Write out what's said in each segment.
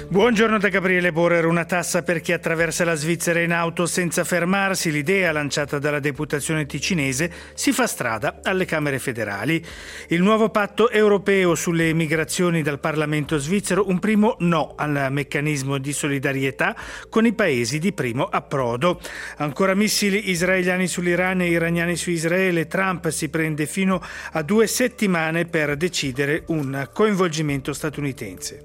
Buongiorno da Gabriele Borer. Una tassa per chi attraversa la Svizzera in auto senza fermarsi. L'idea lanciata dalla deputazione ticinese si fa strada alle Camere federali. Il nuovo patto europeo sulle migrazioni dal Parlamento svizzero, un primo no al meccanismo di solidarietà con i paesi di primo approdo. Ancora missili israeliani sull'Iran e iraniani su Israele. Trump si prende fino a 2 settimane per decidere un coinvolgimento statunitense.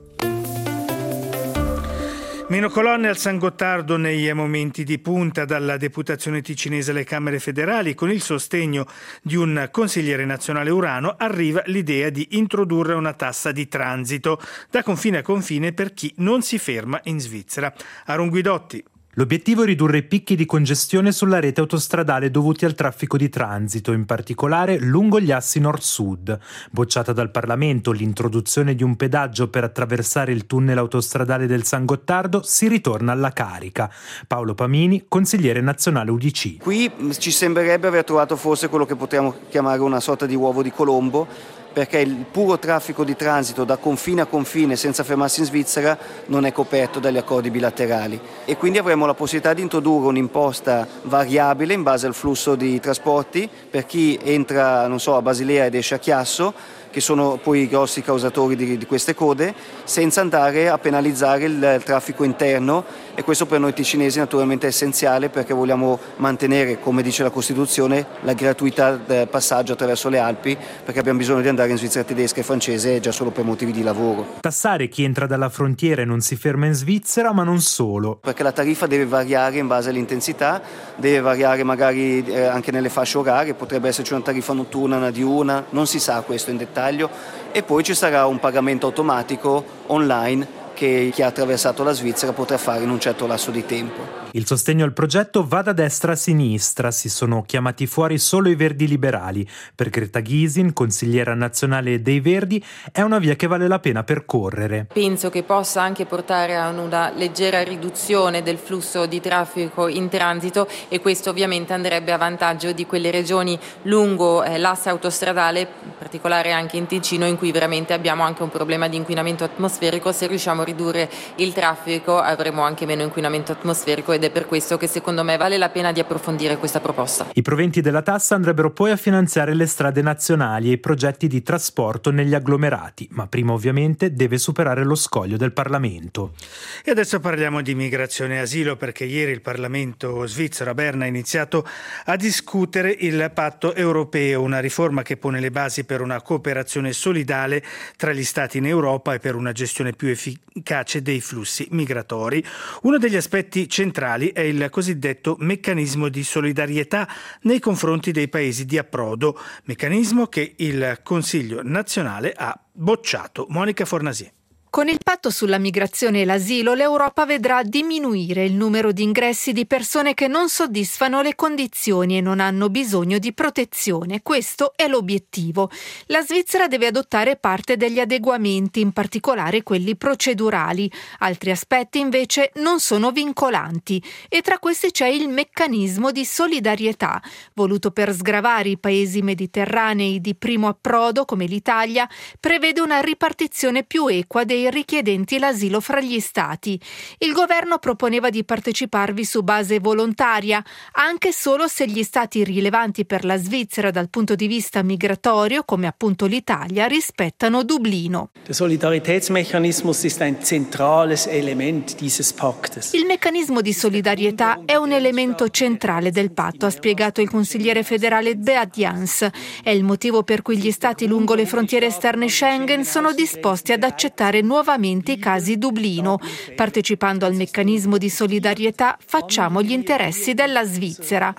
Meno colonne al San Gottardo nei momenti di punta. Dalla deputazione ticinese alle Camere federali, con il sostegno di un consigliere nazionale urano, arriva l'idea di introdurre una tassa di transito da confine a confine per chi non si ferma in Svizzera. Aron Guidotti. L'obiettivo è ridurre i picchi di congestione sulla rete autostradale dovuti al traffico di transito, in particolare lungo gli assi nord-sud. Bocciata dal Parlamento l'introduzione di un pedaggio per attraversare il tunnel autostradale del San Gottardo, si ritorna alla carica. Paolo Pamini, consigliere nazionale UDC. Qui ci sembrerebbe aver trovato forse quello che potremmo chiamare una sorta di uovo di Colombo, perché il puro traffico di transito da confine a confine senza fermarsi in Svizzera non è coperto dagli accordi bilaterali e quindi avremo la possibilità di introdurre un'imposta variabile in base al flusso di trasporti per chi entra, a Basilea ed esce a Chiasso, che sono poi i grossi causatori di queste code, senza andare a penalizzare il traffico interno, e questo per noi ticinesi naturalmente è essenziale, perché vogliamo mantenere, come dice la Costituzione, la gratuità del passaggio attraverso le Alpi, perché abbiamo bisogno di andare in Svizzera tedesca e francese già solo per motivi di lavoro. Tassare chi entra dalla frontiera e non si ferma in Svizzera, ma non solo. Perché la tariffa deve variare in base all'intensità, deve variare magari anche nelle fasce orarie, potrebbe esserci una tariffa notturna, una diurna, non si sa questo in dettaglio. E poi ci sarà un pagamento automatico online che chi ha attraversato la Svizzera potrà fare in un certo lasso di tempo. Il sostegno al progetto va da destra a sinistra, si sono chiamati fuori solo i Verdi liberali. Per Greta Gysin, consigliera nazionale dei Verdi, è una via che vale la pena percorrere. Penso che possa anche portare a una leggera riduzione del flusso di traffico in transito, e questo ovviamente andrebbe a vantaggio di quelle regioni lungo l'asse autostradale, in particolare anche in Ticino, in cui veramente abbiamo anche un problema di inquinamento atmosferico. Se riusciamo a ridurre il traffico avremo anche meno inquinamento atmosferico, ed è per questo che secondo me vale la pena di approfondire questa proposta. I proventi della tassa andrebbero poi a finanziare le strade nazionali e i progetti di trasporto negli agglomerati, ma prima ovviamente deve superare lo scoglio del Parlamento. E adesso parliamo di migrazione e asilo, perché ieri il Parlamento svizzero a Berna ha iniziato a discutere il patto europeo, una riforma che pone le basi per una cooperazione solidale tra gli Stati in Europa e per una gestione più efficace dei flussi migratori. Uno degli aspetti centrali è il cosiddetto meccanismo di solidarietà nei confronti dei paesi di approdo, meccanismo che il Consiglio nazionale ha bocciato. Monica Fornasier. Con il patto sulla migrazione e l'asilo, l'Europa vedrà diminuire il numero di ingressi di persone che non soddisfano le condizioni e non hanno bisogno di protezione. Questo è l'obiettivo. La Svizzera deve adottare parte degli adeguamenti, in particolare quelli procedurali. Altri aspetti invece non sono vincolanti, e tra questi c'è il meccanismo di solidarietà, voluto per sgravare i paesi mediterranei di primo approdo come l'Italia. Prevede una ripartizione più equa dei richiedenti l'asilo fra gli Stati. Il governo proponeva di parteciparvi su base volontaria, anche solo se gli Stati rilevanti per la Svizzera dal punto di vista migratorio, come appunto l'Italia, rispettano Dublino. Der Solidaritätsmechanismus ist ein zentrales Element dieses Paktes. Il meccanismo di solidarietà è un elemento centrale del patto, ha spiegato il consigliere federale Beat Jans. È il motivo per cui gli Stati lungo le frontiere esterne Schengen sono disposti ad accettare nuovamente i casi Dublino. Partecipando al meccanismo di solidarietà facciamo gli interessi della Svizzera.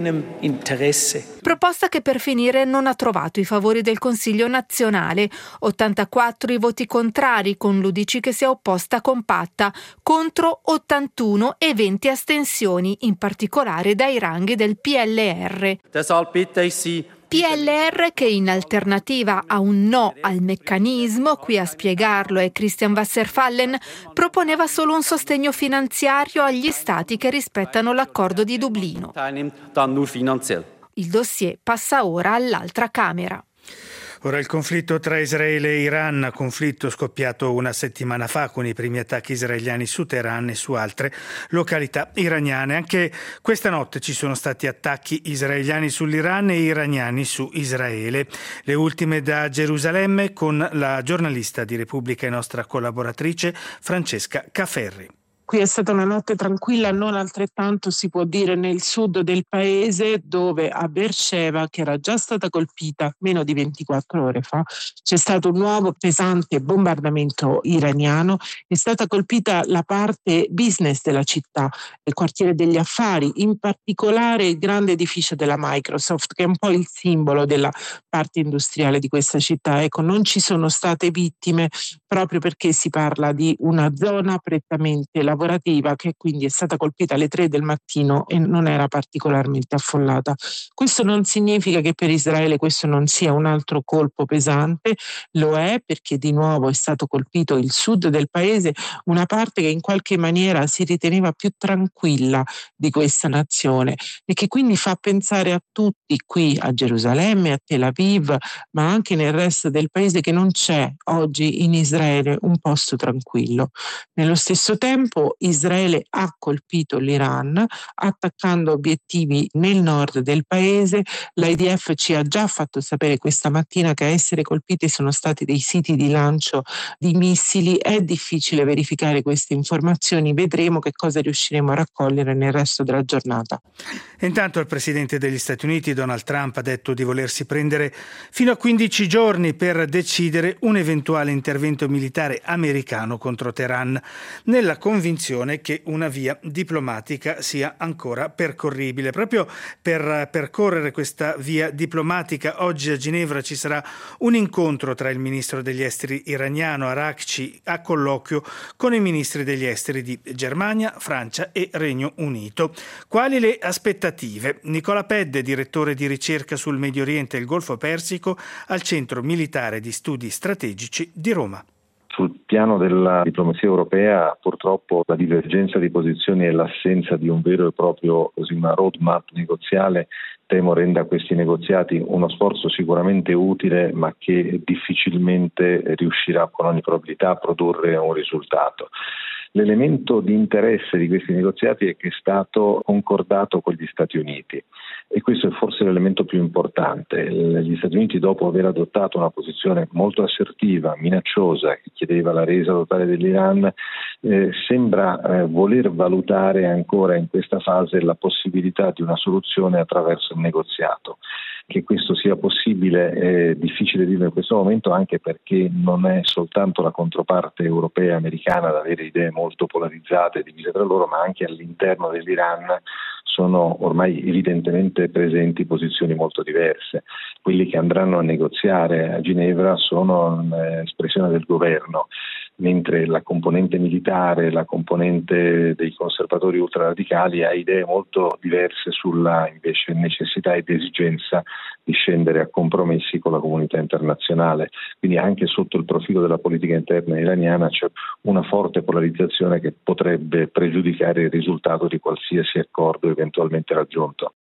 Proposta che per finire non ha trovato i favori del Consiglio nazionale. 84 i voti contrari, con l'UDC che si è opposta compatta, contro 81 e 20 astensioni, in particolare dai ranghi del PLR. PLR che in alternativa a un no al meccanismo, qui a spiegarlo è Christian Wasserfallen, proponeva solo un sostegno finanziario agli Stati che rispettano l'accordo di Dublino. Il dossier passa ora all'altra Camera. Ora il conflitto tra Israele e Iran, conflitto scoppiato una settimana fa con i primi attacchi israeliani su Teheran e su altre località iraniane. Anche questa notte ci sono stati attacchi israeliani sull'Iran e iraniani su Israele. Le ultime da Gerusalemme con la giornalista di Repubblica e nostra collaboratrice Francesca Caferri. Qui è stata una notte tranquilla, non altrettanto si può dire nel sud del paese, dove a Beersheva, che era già stata colpita meno di 24 ore fa, c'è stato un nuovo pesante bombardamento iraniano. È stata colpita la parte business della città, il quartiere degli affari, in particolare il grande edificio della Microsoft, che è un po' il simbolo della parte industriale di questa città. Ecco, non ci sono state vittime proprio perché si parla di una zona prettamente lavorativa che quindi è stata colpita alle 3 del mattino e non era particolarmente affollata. Questo non significa che per Israele questo non sia un altro colpo pesante, lo è perché di nuovo è stato colpito il sud del paese, una parte che in qualche maniera si riteneva più tranquilla di questa nazione e che quindi fa pensare a tutti qui a Gerusalemme, a Tel Aviv, ma anche nel resto del paese che non c'è oggi in Israele un posto tranquillo. Nello stesso tempo Israele ha colpito l'Iran attaccando obiettivi nel nord del paese. L'IDF ci ha già fatto sapere questa mattina che a essere colpiti sono stati dei siti di lancio di missili. È difficile verificare queste informazioni, vedremo che cosa riusciremo a raccogliere nel resto della giornata. Intanto il presidente degli Stati Uniti, Donald Trump, ha detto di volersi prendere fino a 15 giorni per decidere un eventuale intervento militare americano contro Teheran, nella convinzione che una via diplomatica sia ancora percorribile. Proprio per percorrere questa via diplomatica, oggi a Ginevra ci sarà un incontro tra il ministro degli esteri iraniano Araghchi a colloquio con i ministri degli esteri di Germania, Francia e Regno Unito. Quali le aspettative? Nicola Pedde, direttore di ricerca sul Medio Oriente e il Golfo Persico al Centro Militare di Studi Strategici di Roma. Sul piano della diplomazia europea, purtroppo la divergenza di posizioni e l'assenza di un vero e proprio una roadmap negoziale temo renda questi negoziati uno sforzo sicuramente utile, ma che difficilmente riuscirà con ogni probabilità a produrre un risultato. L'elemento di interesse di questi negoziati è che è stato concordato con gli Stati Uniti e questo è forse l'elemento più importante. Gli Stati Uniti, dopo aver adottato una posizione molto assertiva, minacciosa, che chiedeva la resa totale dell'Iran, sembra voler valutare ancora in questa fase la possibilità di una soluzione attraverso il negoziato. Che questo sia possibile è difficile dirlo in questo momento, anche perché non è soltanto la controparte europea e americana ad avere idee molto polarizzate e divise tra loro, ma anche all'interno dell'Iran sono ormai evidentemente presenti posizioni molto diverse. Quelli che andranno a negoziare a Ginevra sono espressione del governo, mentre la componente militare, la componente dei conservatori ultraradicali ha idee molto diverse sulla invece necessità ed esigenza di scendere a compromessi con la comunità internazionale. Quindi anche sotto il profilo della politica interna iraniana c'è una forte polarizzazione che potrebbe pregiudicare il risultato di qualsiasi accordo eventualmente raggiunto.